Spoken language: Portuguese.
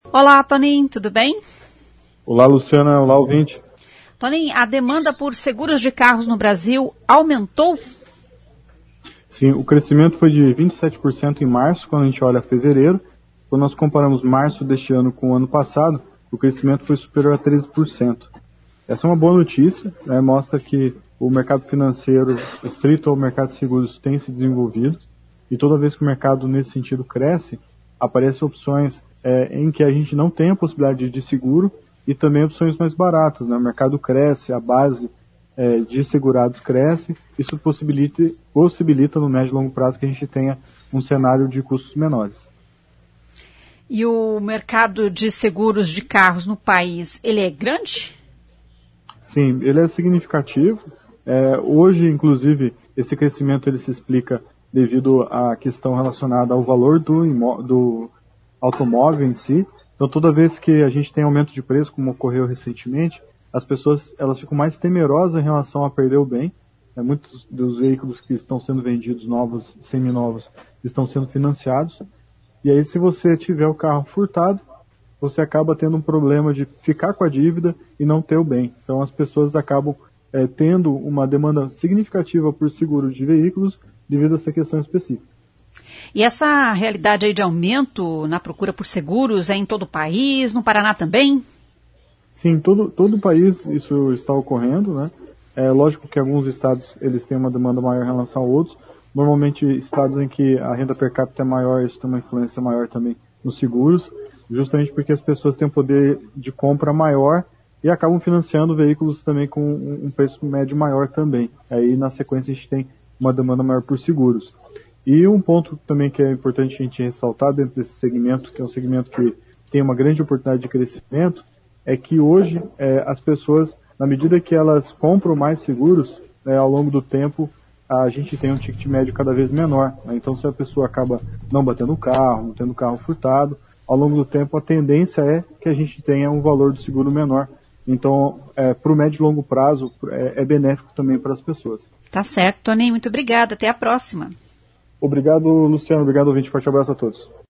Olá, Toninho, tudo bem? Olá, Luciana. Olá, ouvinte. Toninho, a demanda por seguros de carros no Brasil aumentou? Sim, o crescimento foi de 27% em março, quando a gente olha fevereiro. Quando nós comparamos março deste ano com o ano passado, o crescimento foi superior a 13%. Essa é uma boa notícia, né? Mostra que o mercado financeiro, restrito ao mercado de seguros, tem se desenvolvido. E toda vez que o mercado, nesse sentido, cresce, aparecem opções em que a gente não tem a possibilidade de seguro e também opções mais baratas, né? O mercado cresce, a base de segurados cresce, isso possibilita no médio e longo prazo que a gente tenha um cenário de custos menores. E o mercado de seguros de carros no país, ele é grande? Sim, ele é significativo. Hoje, inclusive, esse crescimento ele se explica devido à questão relacionada ao valor do automóvel em si. Então, toda vez que a gente tem aumento de preço, como ocorreu recentemente, as pessoas elas ficam mais temerosas em relação a perder o bem. Muitos dos veículos que estão sendo vendidos, novos, seminovos, estão sendo financiados. E aí, se você tiver o carro furtado, você acaba tendo um problema de ficar com a dívida e não ter o bem. Então, as pessoas acabam tendo uma demanda significativa por seguro de veículos devido a essa questão específica. E essa realidade aí de aumento na procura por seguros é em todo o país, no Paraná também? Sim, todo o país isso está ocorrendo, né? É lógico que alguns estados eles têm uma demanda maior em relação a outros. Normalmente, estados em que a renda per capita é maior, isso tem uma influência maior também nos seguros, justamente porque as pessoas têm um poder de compra maior e acabam financiando veículos também com um preço médio maior também. Aí, na sequência, a gente tem uma demanda maior por seguros. E um ponto também que é importante a gente ressaltar dentro desse segmento, que é um segmento que tem uma grande oportunidade de crescimento, é que hoje as pessoas, na medida que elas compram mais seguros, ao longo do tempo, a gente tem um ticket médio cada vez menor. Né? Então, se a pessoa acaba não batendo o carro, não tendo o carro furtado, ao longo do tempo a tendência é que a gente tenha um valor do seguro menor. Então, para o médio e longo prazo, é benéfico também para as pessoas. Tá certo, Toninho. Muito obrigada. Até a próxima. Obrigado, Luciano. Obrigado, ouvinte. Forte abraço a todos.